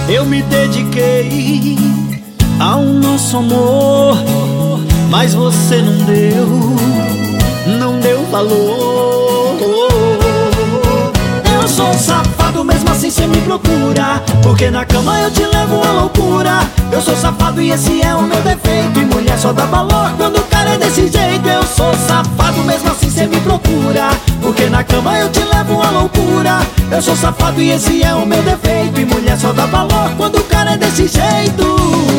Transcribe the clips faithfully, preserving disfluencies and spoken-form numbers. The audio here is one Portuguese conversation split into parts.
Eu me dediquei ao nosso amor, mas você não deu, não deu valor. Eu sou safado, mesmo assim cê me procura, porque na cama eu te levo à loucura. Eu sou safado e esse é o meu defeito, e mulher só dá valor quando o cara é desse jeito. Eu sou safado, mesmo assim cê me procura, porque na cama eu te levo à loucura. Eu sou safado e esse é o meu defeito, e mulher só dá valor quando o cara é desse jeito.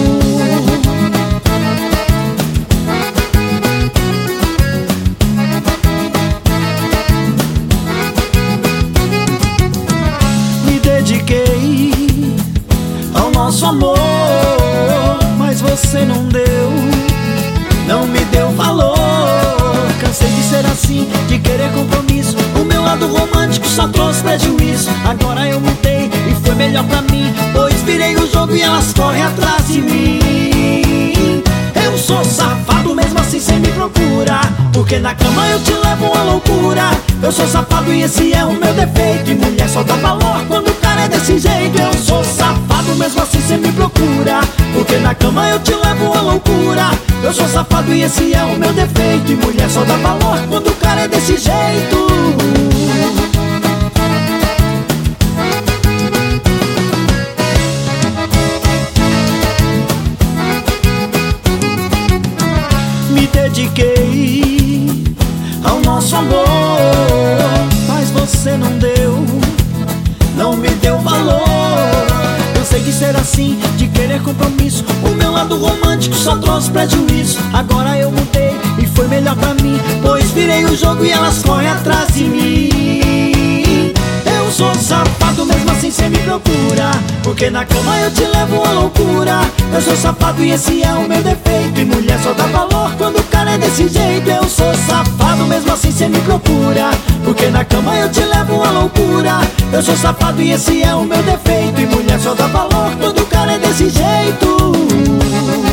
Me dediquei ao nosso amor, mas você não deu, não me deu valor. Cansei de ser assim, de querer compromisso. O meu lado romântico só trouxe prejuízo. Agora eu mudei e foi melhor pra mim, pois virei o jogo e elas correm atrás de mim. Eu sou safado, mesmo assim cê me procura, porque na cama eu te levo à loucura. Eu sou safado e esse é o meu defeito, e mulher só dá valor quando o cara é desse jeito. Eu sou safado, mesmo assim cê me procura, porque na cama eu te levo à loucura. Eu sou safado e esse é o meu defeito, e mulher só dá valor quando o cara é desse jeito. Me dediquei ao nosso amor, mas você não deu, não me deu valor. Eu sei de ser assim, de querer compromisso. O meu lado romântico só trouxe prejuízo. Agora eu mudei e foi melhor pra mim, pois virei o jogo e elas correm atrás de mim. Eu sou safado, mesmo assim cê me procura, porque na cama eu te levo à loucura. Eu sou safado e esse é o meu defeito, e mulher só dá valor quando o cara é desse jeito. Eu sou safado, mesmo assim cê me procura, porque na cama eu te levo à loucura. Eu sou safado e esse é o meu defeito, e mulher só dá valor quando o cara é desse jeito.